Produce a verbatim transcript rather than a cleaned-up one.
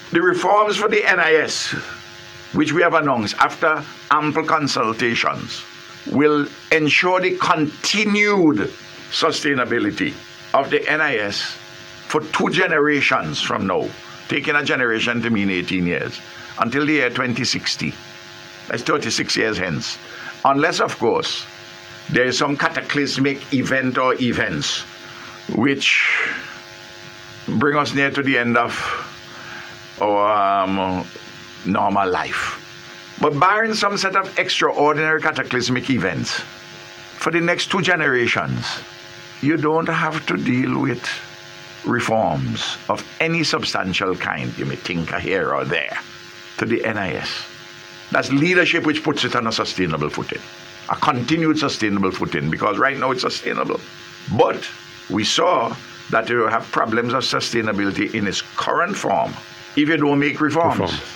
The reforms for the N I S, which we have announced after ample consultations, will ensure the continued sustainability of the N I S for two generations from now, taking a generation to mean eighteen years, until the year twenty sixty. That's thirty-six years hence. Unless, of course, there is some cataclysmic event or events which bring us near to the end of our um, normal life. But barring some set of extraordinary cataclysmic events, for the next two generations, you don't have to deal with reforms of any substantial kind. You may think here or there to the N I S. That's leadership which puts it on a sustainable footing, a continued sustainable footing, because right now it's sustainable. But we saw that you have problems of sustainability in its current form if you don't make reforms. Reform.